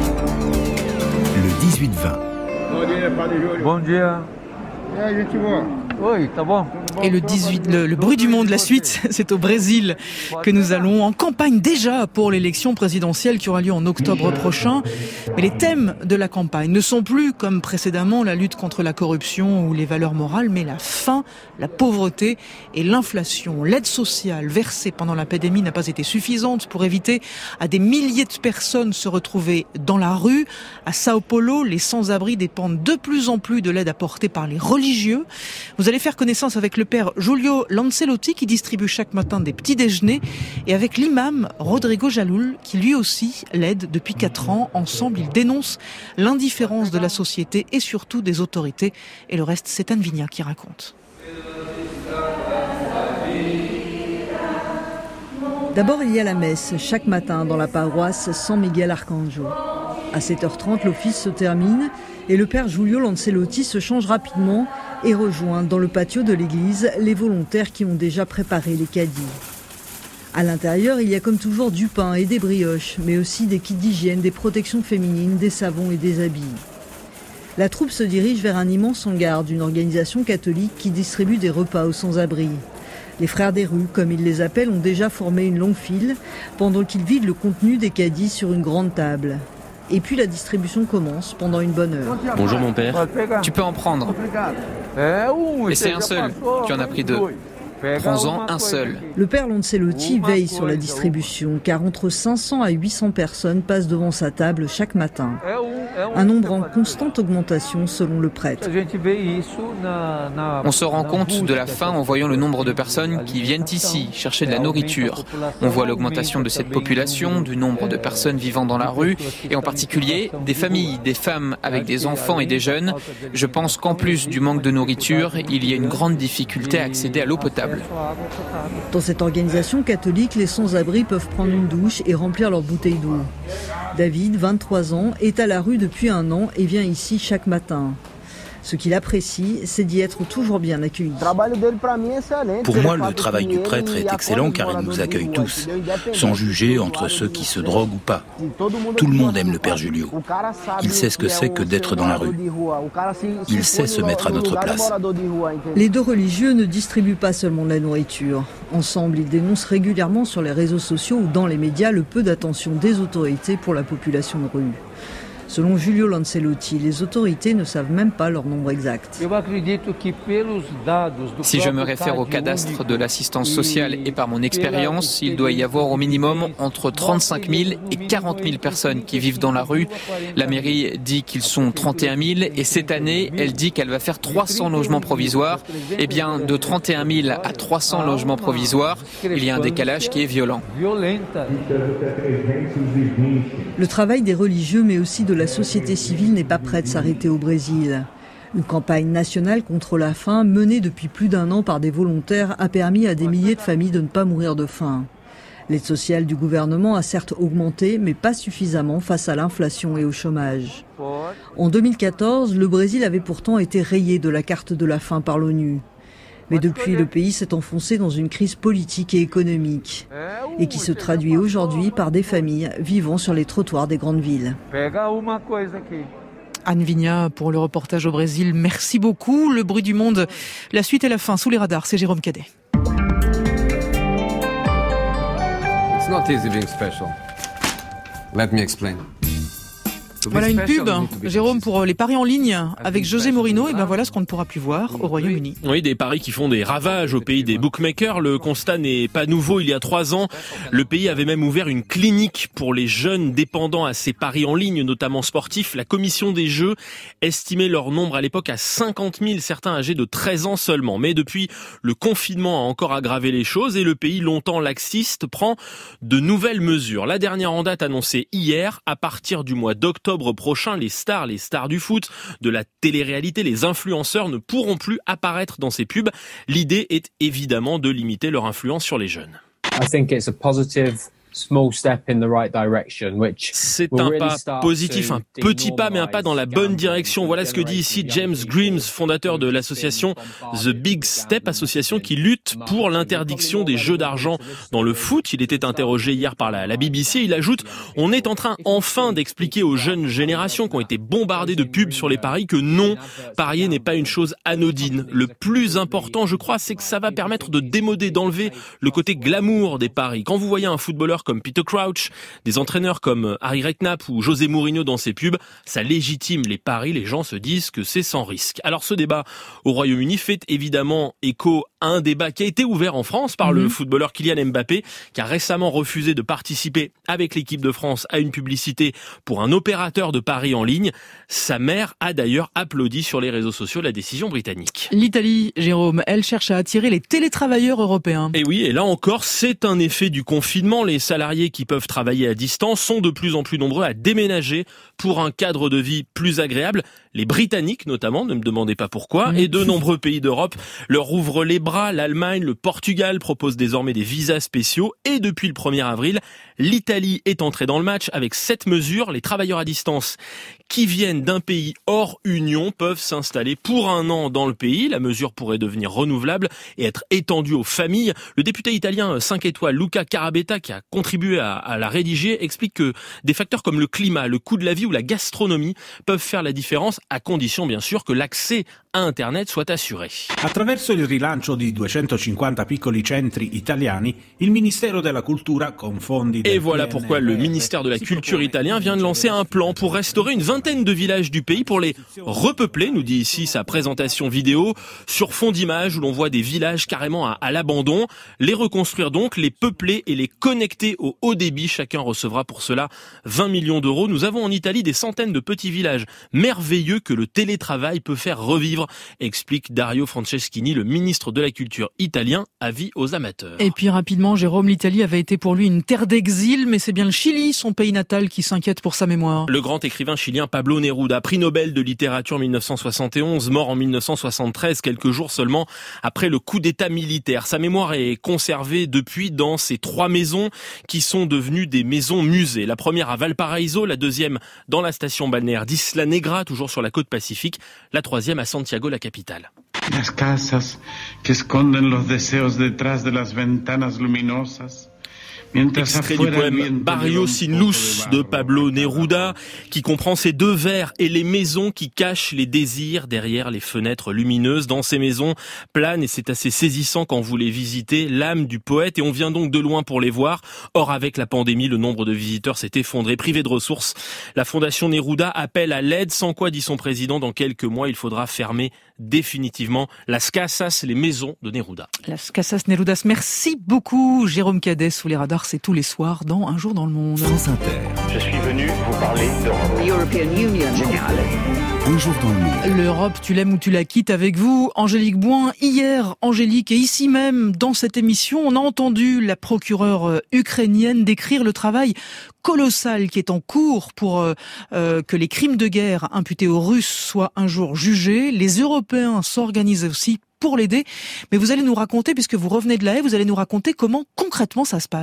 Le dix-huit vingt. Bom dia. Oui, tá bon. Et le dix-huit, le, le bruit du monde, la suite, c'est au Brésil que nous allons, en campagne déjà pour l'élection présidentielle qui aura lieu en octobre prochain. Mais les thèmes de la campagne ne sont plus, comme précédemment, la lutte contre la corruption ou les valeurs morales, mais la faim, la pauvreté et l'inflation. L'aide sociale versée pendant la pandémie n'a pas été suffisante pour éviter à des milliers de personnes se retrouver dans la rue. À Sao Paulo, les sans-abri dépendent de plus en plus de l'aide apportée par les religieux. Vous allez faire connaissance avec le père Julio Lancelotti qui distribue chaque matin des petits déjeuners et avec l'imam Rodrigo Jaloul qui lui aussi l'aide depuis quatre ans. Ensemble, ils dénoncent l'indifférence de la société et surtout des autorités. Et le reste, c'est Anne Vigna qui raconte. D'abord, il y a la messe chaque matin dans la paroisse San Miguel Arcangel. À sept heures trente, l'office se termine et le père Julio Lancelotti se change rapidement et rejoint dans le patio de l'église les volontaires qui ont déjà préparé les caddies. À l'intérieur, il y a comme toujours du pain et des brioches, mais aussi des kits d'hygiène, des protections féminines, des savons et des habits. La troupe se dirige vers un immense hangar d'une organisation catholique qui distribue des repas aux sans-abri. Les frères des rues, comme ils les appellent, ont déjà formé une longue file pendant qu'ils vident le contenu des caddies sur une grande table. Et puis la distribution commence pendant une bonne heure. Bonjour mon père, tu peux en prendre. Mais c'est un seul, tu en as pris deux. Prends-en un seul. Le père Lancelotti veille sur la distribution, car entre cinq cents à huit cents personnes passent devant sa table chaque matin. Un nombre en constante augmentation selon le prêtre. On se rend compte de la faim en voyant le nombre de personnes qui viennent ici chercher de la nourriture. On voit l'augmentation de cette population, du nombre de personnes vivant dans la rue, et en particulier des familles, des femmes avec des enfants et des jeunes. Je pense qu'en plus du manque de nourriture, il y a une grande difficulté à accéder à l'eau potable. Dans cette organisation catholique, les sans-abri peuvent prendre une douche et remplir leur bouteille d'eau. David, vingt-trois ans, est à la rue depuis un an et vient ici chaque matin. Ce qu'il apprécie, c'est d'y être toujours bien accueilli. Pour moi, le travail du prêtre est excellent car il nous accueille tous, sans juger entre ceux qui se droguent ou pas. Tout le monde aime le père Julio. Il sait ce que c'est que d'être dans la rue. Il sait se mettre à notre place. Les deux religieux ne distribuent pas seulement de la nourriture. Ensemble, ils dénoncent régulièrement sur les réseaux sociaux ou dans les médias le peu d'attention des autorités pour la population de rue. Selon Julio Lancelotti, les autorités ne savent même pas leur nombre exact. Si je me réfère au cadastre de l'assistance sociale et par mon expérience, il doit y avoir au minimum entre trente-cinq mille et quarante mille personnes qui vivent dans la rue. La mairie dit qu'ils sont trente et un mille et cette année, elle dit qu'elle va faire trois cents logements provisoires. Eh bien, de trente et un mille à trois cents logements provisoires, il y a un décalage qui est violent. Le travail des religieux, mais aussi de la société civile n'est pas prêt de s'arrêter au Brésil. Une campagne nationale contre la faim menée depuis plus d'un an par des volontaires a permis à des milliers de familles de ne pas mourir de faim. L'aide sociale du gouvernement a certes augmenté, mais pas suffisamment face à l'inflation et au chômage. En deux mille quatorze, le Brésil avait pourtant été rayé de la carte de la faim par l'ONU. Mais depuis, le pays s'est enfoncé dans une crise politique et économique, et qui se traduit aujourd'hui par des familles vivant sur les trottoirs des grandes villes. Anne Vigna pour le reportage au Brésil. Merci beaucoup. Le bruit du monde, la suite et la fin sous les radars. C'est Jérôme Cadet. It's not easy being special. Let me explain. Voilà une pub, Jérôme, pour les paris en ligne avec José Mourinho. Et ben voilà ce qu'on ne pourra plus voir au Royaume-Uni. Oui, des paris qui font des ravages au pays des bookmakers. Le constat n'est pas nouveau. Il y a trois ans, le pays avait même ouvert une clinique pour les jeunes dépendants à ces paris en ligne, notamment sportifs. La commission des jeux estimait leur nombre à l'époque à cinquante mille, certains âgés de treize ans seulement. Mais depuis, le confinement a encore aggravé les choses et le pays, longtemps laxiste, prend de nouvelles mesures. La dernière en date annoncée hier, à partir du mois d'octobre prochain, les stars, les stars du foot, de la télé-réalité, les influenceurs ne pourront plus apparaître dans ces pubs. L'idée est évidemment de limiter leur influence sur les jeunes. I think it's a positive small step in the right direction, which C'est un pas positif, un petit pas, mais un pas dans la bonne direction. Voilà ce que dit ici James Grimes, fondateur de l'association The Big Step, association qui lutte pour l'interdiction des jeux d'argent dans le foot. Il était interrogé hier par la, la B B C. Il ajoute « On est en train enfin d'expliquer aux jeunes générations qui ont été bombardées de pubs sur les paris que non, parier n'est pas une chose anodine. Le plus important, je crois, c'est que ça va permettre de démoder, d'enlever le côté glamour des paris. Quand vous voyez un footballeur comme Peter Crouch, des entraîneurs comme Harry Redknapp ou José Mourinho dans ses pubs, ça légitime les paris, les gens se disent que c'est sans risque. Alors ce débat au Royaume-Uni fait évidemment écho à un débat qui a été ouvert en France par mmh. le footballeur Kylian Mbappé, qui a récemment refusé de participer avec l'équipe de France à une publicité pour un opérateur de paris en ligne. Sa mère a d'ailleurs applaudi sur les réseaux sociaux la décision britannique. L'Italie, Jérôme, elle cherche à attirer les télétravailleurs européens. Et oui, et là encore, c'est un effet du confinement. Les salariés qui peuvent travailler à distance sont de plus en plus nombreux à déménager pour un cadre de vie plus agréable. Les Britanniques notamment, ne me demandez pas pourquoi, mmh. et de nombreux pays d'Europe leur ouvrent les bras. L'Allemagne, le Portugal proposent désormais des visas spéciaux et depuis le premier avril, l'Italie est entrée dans le match avec cette mesure. Les travailleurs à distance qui viennent d'un pays hors Union peuvent s'installer pour un an dans le pays. La mesure pourrait devenir renouvelable et être étendue aux familles. Le député italien cinq étoiles Luca Carabetta, qui a contribué à, à la rédiger, explique que des facteurs comme le climat, le coût de la vie ou la gastronomie peuvent faire la différence, à condition bien sûr que l'accès à Internet soit assuré. Attraverso il rilancio di duecentocinquanta piccoli centri italiani, il Ministero della Cultura con fondi del Et voilà pourquoi le ministère de la Culture italien vient de lancer un plan pour restaurer une vingtaine de villages du pays, pour les repeupler, nous dit ici sa présentation vidéo, sur fond d'images où l'on voit des villages carrément à, à l'abandon. Les reconstruire donc, les peupler et les connecter au haut débit. Chacun recevra pour cela vingt millions d'euros. Nous avons en Italie des centaines de petits villages merveilleux que le télétravail peut faire revivre, explique Dario Franceschini, le ministre de la Culture italien. Avis aux amateurs. Et puis rapidement, Jérôme, l'Italie avait été pour lui une terre d'exil, mais c'est bien le Chili, son pays natal, qui s'inquiète pour sa mémoire. Le grand écrivain chilien Pablo Neruda, prix Nobel de littérature mille neuf cent soixante et onze, mort en mille neuf cent soixante-treize, quelques jours seulement après le coup d'état militaire. Sa mémoire est conservée depuis dans ces trois maisons qui sont devenues des maisons musées. La première à Valparaiso, la deuxième dans la station balnéaire d'Isla Negra, toujours sur la côte pacifique, la troisième à Santiago, la capitale. Las casas que esconden los deseos detrás de las ventanas luminosas. Extrait du poème Barrio sin luz de Pablo Neruda, qui comprend ces deux vers et les maisons qui cachent les désirs derrière les fenêtres lumineuses. Dans ces maisons plane, et c'est assez saisissant quand vous les visitez, l'âme du poète, et on vient donc de loin pour les voir. Or, avec la pandémie, le nombre de visiteurs s'est effondré. Privé de ressources, la Fondation Neruda appelle à l'aide, sans quoi, dit son président, dans quelques mois, il faudra fermer définitivement Las Casas, les maisons de Neruda. Las Casas Nerudas, merci beaucoup Jérôme Cadet. Sous les radars, c'est tous les soirs dans Un jour dans le monde. France Inter. Je suis venu vous parler d'Europe. The European Union. Général. Un jour dans le monde. L'Europe, tu l'aimes ou tu la quittes, avec vous, Angélique Bouin. Hier, Angélique, et ici même, dans cette émission, on a entendu la procureure ukrainienne décrire le travail colossal qui est en cours pour euh, euh, que les crimes de guerre imputés aux Russes soient un jour jugés. Les Européens s'organisent aussi pour l'aider. Mais vous allez nous raconter, puisque vous revenez de La Haye, vous allez nous raconter comment concrètement ça se passe.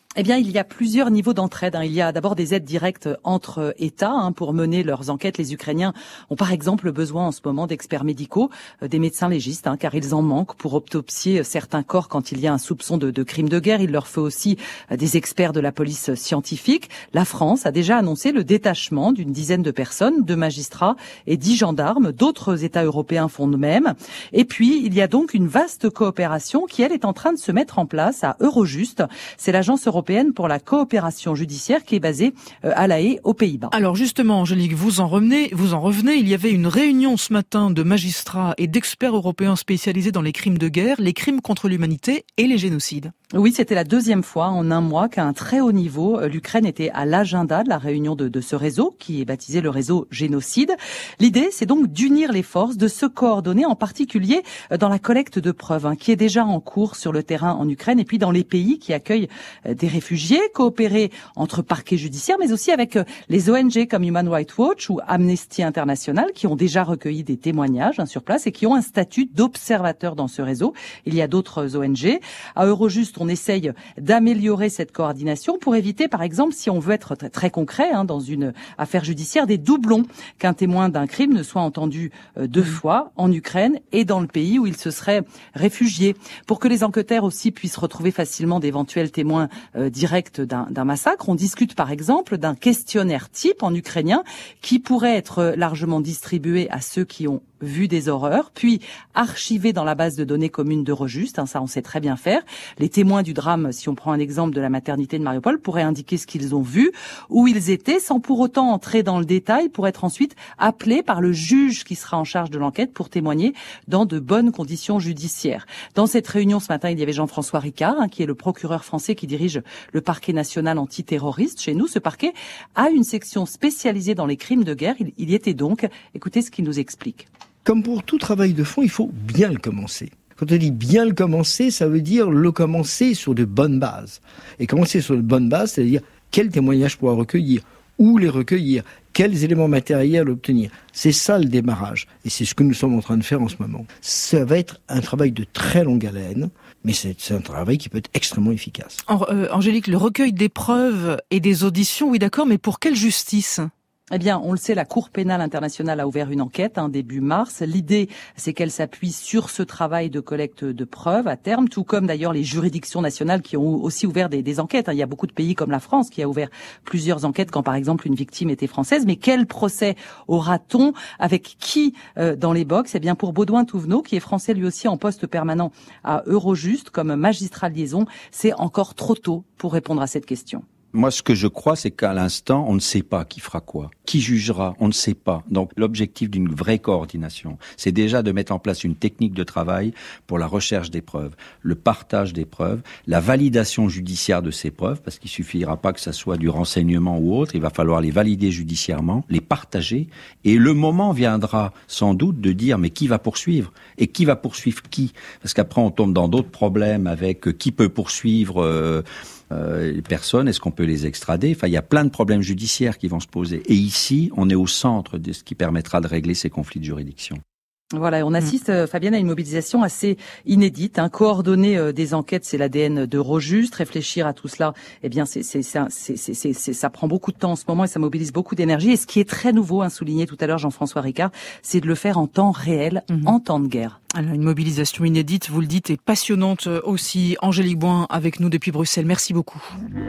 Eh bien, il y a plusieurs niveaux d'entraide. Il y a d'abord des aides directes entre États hein, pour mener leurs enquêtes. Les Ukrainiens ont par exemple besoin en ce moment d'experts médicaux, des médecins légistes, hein, car ils en manquent pour autopsier certains corps quand il y a un soupçon de, de crime de guerre. Il leur faut aussi des experts de la police scientifique. La France a déjà annoncé le détachement d'une dizaine de personnes, deux magistrats et dix gendarmes. D'autres États européens font de même. Et puis, il y a donc une vaste coopération qui, elle, est en train de se mettre en place à Eurojust. C'est l'agence européenne pour la coopération judiciaire qui est basée à La Haye, aux Pays-Bas. Alors justement, Angélique, vous en revenez, vous en revenez. Il y avait une réunion ce matin de magistrats et d'experts européens spécialisés dans les crimes de guerre, les crimes contre l'humanité et les génocides. Oui, c'était la deuxième fois en un mois qu'à un très haut niveau, l'Ukraine était à l'agenda de la réunion de, de ce réseau, qui est baptisé le réseau Génocide. L'idée, c'est donc d'unir les forces, de se coordonner, en particulier dans la collecte de preuves, hein, qui est déjà en cours sur le terrain en Ukraine et puis dans les pays qui accueillent des réfugiés, coopérer entre parquets judiciaires, mais aussi avec les O N G comme Human Rights Watch ou Amnesty International, qui ont déjà recueilli des témoignages hein, sur place et qui ont un statut d'observateur dans ce réseau. Il y a d'autres O N G. À Eurojust, on essaye d'améliorer cette coordination pour éviter, par exemple, si on veut être très, très concret hein, dans une affaire judiciaire, des doublons, qu'un témoin d'un crime ne soit entendu euh, deux fois en Ukraine et dans le pays où il se serait réfugié. Pour que les enquêteurs aussi puissent retrouver facilement d'éventuels témoins euh, directs d'un, d'un massacre, on discute par exemple d'un questionnaire type en ukrainien qui pourrait être largement distribué à ceux qui ont vu des horreurs, puis archivé dans la base de données commune d'Eurojust, hein, ça on sait très bien faire. Les témoins du drame, si on prend un exemple de la maternité de Mariupol, pourraient indiquer ce qu'ils ont vu, où ils étaient, sans pour autant entrer dans le détail, pour être ensuite appelés par le juge qui sera en charge de l'enquête pour témoigner dans de bonnes conditions judiciaires. Dans cette réunion ce matin, il y avait Jean-François Ricard, hein, qui est le procureur français qui dirige le parquet national antiterroriste chez nous. Ce parquet a une section spécialisée dans les crimes de guerre. Il, il y était donc. Écoutez ce qu'il nous explique. Comme pour tout travail de fond, il faut bien le commencer. Quand on dit bien le commencer, ça veut dire le commencer sur de bonnes bases. Et commencer sur de bonnes bases, c'est-à-dire quels témoignages pouvoir recueillir, où les recueillir, quels éléments matériels obtenir. C'est ça le démarrage. Et c'est ce que nous sommes en train de faire en ce moment. Ça va être un travail de très longue haleine, mais c'est, c'est un travail qui peut être extrêmement efficace. En, euh, Angélique, le recueil des preuves et des auditions, oui d'accord, mais pour quelle justice ? Eh bien, on le sait, la Cour pénale internationale a ouvert une enquête hein, début mars. L'idée, c'est qu'elle s'appuie sur ce travail de collecte de preuves à terme, tout comme d'ailleurs les juridictions nationales qui ont aussi ouvert des, des enquêtes. Il y a beaucoup de pays comme la France qui a ouvert plusieurs enquêtes quand, par exemple, une victime était française. Mais quel procès aura-t-on? Avec qui euh, dans les box? Eh bien, pour Baudouin Touvenot, qui est français lui aussi en poste permanent à Eurojust comme magistrat de liaison, c'est encore trop tôt pour répondre à cette question. Moi, ce que je crois, c'est qu'à l'instant, on ne sait pas qui fera quoi. Qui jugera, on ne sait pas. Donc, l'objectif d'une vraie coordination, c'est déjà de mettre en place une technique de travail pour la recherche des preuves, le partage des preuves, la validation judiciaire de ces preuves, parce qu'il suffira pas que ça soit du renseignement ou autre, il va falloir les valider judiciairement, les partager, et le moment viendra sans doute de dire mais qui va poursuivre? Et qui va poursuivre qui? Parce qu'après, on tombe dans d'autres problèmes avec qui peut poursuivre euh, Euh, les personnes, est-ce qu'on peut les extrader? Enfin, il y a plein de problèmes judiciaires qui vont se poser. Et ici, on est au centre de ce qui permettra de régler ces conflits de juridiction. Voilà, on assiste, mmh. Fabienne, à une mobilisation assez inédite. Hein. Coordonner euh, des enquêtes, c'est l'A D N d'Eurojust. Réfléchir à tout cela, eh bien, c'est, c'est, c'est, c'est, c'est, c'est, c'est, ça prend beaucoup de temps en ce moment et ça mobilise beaucoup d'énergie. Et ce qui est très nouveau, hein, souligné tout à l'heure Jean-François Ricard, c'est de le faire en temps réel, mmh. en temps de guerre. Alors, une mobilisation inédite, vous le dites, et passionnante aussi. Angélique Boin avec nous depuis Bruxelles. Merci beaucoup.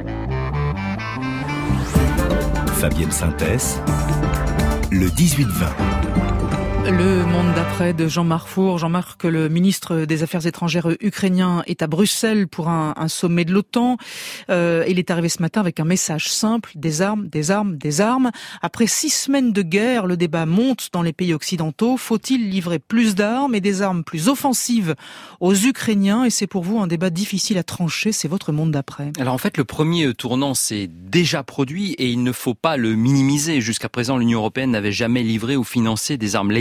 Fabienne Synthèse, le dix-huit vingt. Le monde d'après de Jean-Marc Four. Jean-Marc, le ministre des Affaires étrangères ukrainien est à Bruxelles pour un, un sommet de l'OTAN. Euh, il est arrivé ce matin avec un message simple, des armes, des armes, des armes. Après six semaines de guerre, le débat monte dans les pays occidentaux. Faut-il livrer plus d'armes et des armes plus offensives aux Ukrainiens? Et c'est pour vous un débat difficile à trancher, c'est votre monde d'après. Alors en fait, le premier tournant s'est déjà produit et il ne faut pas le minimiser. Jusqu'à présent, l'Union européenne n'avait jamais livré ou financé des armes létales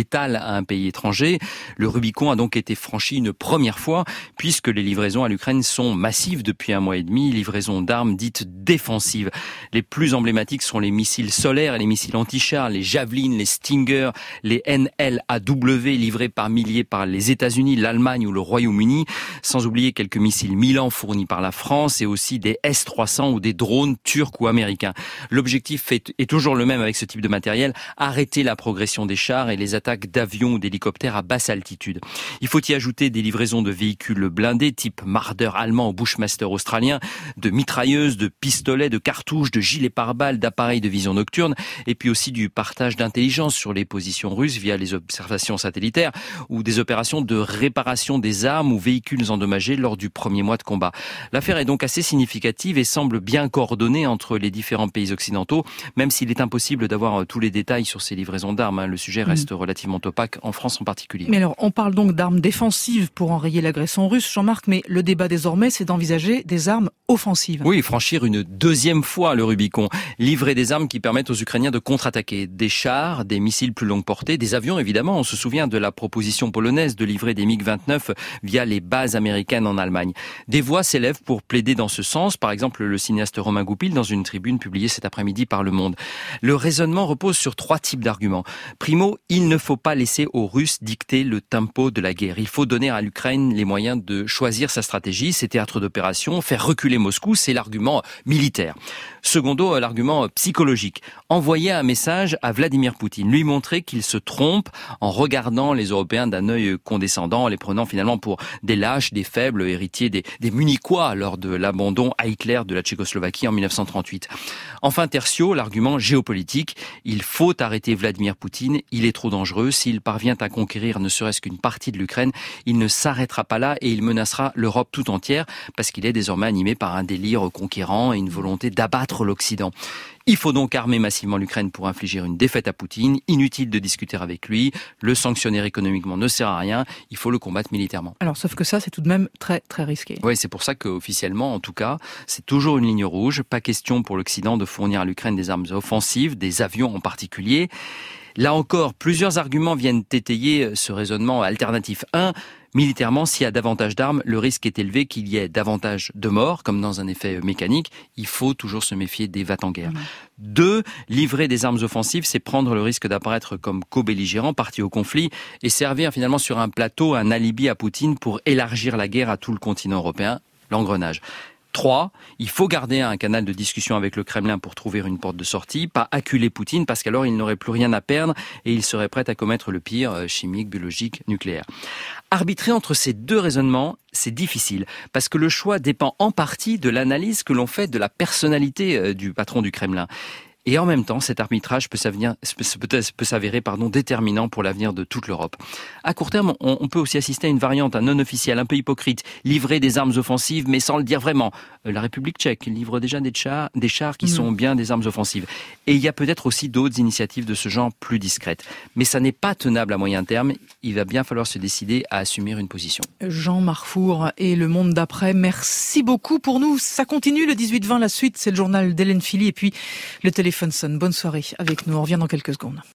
létale à un pays étranger. Le Rubicon a donc été franchi une première fois, puisque les livraisons à l'Ukraine sont massives depuis un mois et demi, livraisons d'armes dites défensives. Les plus emblématiques sont les missiles solaires et les missiles anti-chars, les Javelin, les Stinger, les N L A W livrés par milliers par les États-Unis, l'Allemagne ou le Royaume-Uni, sans oublier quelques missiles Milan fournis par la France et aussi des S trois cents ou des drones turcs ou américains. L'objectif est, est toujours le même avec ce type de matériel, arrêter la progression des chars et les attaques d'avions ou d'hélicoptères à basse altitude. Il faut y ajouter des livraisons de véhicules blindés type Marder allemand ou Bushmaster australien, de mitrailleuses, de pistolets, de cartouches, de gilets pare-balles, d'appareils de vision nocturne et puis aussi du partage d'intelligence sur les positions russes via les observations satellitaires ou des opérations de réparation des armes ou véhicules endommagés lors du premier mois de combat. L'affaire est donc assez significative et semble bien coordonnée entre les différents pays occidentaux, même s'il est impossible d'avoir tous les détails sur ces livraisons d'armes. Le sujet reste mmh. relativement opaque, en France en particulier. Mais alors, on parle donc d'armes défensives pour enrayer l'agression russe, Jean-Marc, mais le débat désormais, c'est d'envisager des armes offensives. Oui, franchir une deuxième fois le Rubicon. Livrer des armes qui permettent aux Ukrainiens de contre-attaquer. Des chars, des missiles plus longue portée, des avions évidemment. On se souvient de la proposition polonaise de livrer des MiG vingt-neuf via les bases américaines en Allemagne. Des voix s'élèvent pour plaider dans ce sens. Par exemple, le cinéaste Romain Goupil dans une tribune publiée cet après-midi par Le Monde. Le raisonnement repose sur trois types d'arguments. Primo, il ne faut pas laisser aux Russes dicter le tempo de la guerre. Il faut donner à l'Ukraine les moyens de choisir sa stratégie, ses théâtres d'opération, faire reculer Moscou, c'est l'argument militaire. Secondo, l'argument psychologique. Envoyer un message à Vladimir Poutine, lui montrer qu'il se trompe en regardant les Européens d'un œil condescendant, en les prenant finalement pour des lâches, des faibles, héritiers des, des Munichois lors de l'abandon à Hitler de la Tchécoslovaquie en mille neuf cent trente-huit. Enfin, tertio, l'argument géopolitique. Il faut arrêter Vladimir Poutine, il est trop dangereux. S'il parvient à conquérir ne serait-ce qu'une partie de l'Ukraine, il ne s'arrêtera pas là et il menacera l'Europe tout entière parce qu'il est désormais animé par un délire conquérant et une volonté d'abattre l'Occident. Il faut donc armer massivement l'Ukraine pour infliger une défaite à Poutine. Inutile de discuter avec lui. Le sanctionner économiquement ne sert à rien. Il faut le combattre militairement. Alors, sauf que ça, c'est tout de même très, très risqué. Oui, c'est pour ça qu'officiellement, en tout cas, c'est toujours une ligne rouge. Pas question pour l'Occident de fournir à l'Ukraine des armes offensives, des avions en particulier. Là encore, plusieurs arguments viennent étayer ce raisonnement alternatif. Un, militairement, s'il y a davantage d'armes, le risque est élevé qu'il y ait davantage de morts, comme dans un effet mécanique. Il faut toujours se méfier des va-t-en-guerre. Mmh. Deux, livrer des armes offensives, c'est prendre le risque d'apparaître comme co-belligérant, parti au conflit, et servir finalement sur un plateau un alibi à Poutine pour élargir la guerre à tout le continent européen, l'engrenage. Trois, il faut garder un canal de discussion avec le Kremlin pour trouver une porte de sortie, pas acculer Poutine parce qu'alors il n'aurait plus rien à perdre et il serait prêt à commettre le pire, chimique, biologique, nucléaire. Arbitrer entre ces deux raisonnements, c'est difficile parce que le choix dépend en partie de l'analyse que l'on fait de la personnalité du patron du Kremlin. Et en même temps, cet arbitrage peut s'avérer, peut s'avérer pardon, déterminant pour l'avenir de toute l'Europe. À court terme, on, on peut aussi assister à une variante, un non officiel, un peu hypocrite, livrer des armes offensives, mais sans le dire vraiment. La République tchèque livre déjà des chars, des chars qui mmh. sont bien des armes offensives. Et il y a peut-être aussi d'autres initiatives de ce genre plus discrètes. Mais ça n'est pas tenable à moyen terme. Il va bien falloir se décider à assumer une position. Jean Marfour et Le Monde d'après, merci beaucoup pour nous. Ça continue le dix-huit vingt, la suite, c'est le journal d'Hélène Philly et puis le téléphone sonne. Bonne soirée avec nous, on revient dans quelques secondes.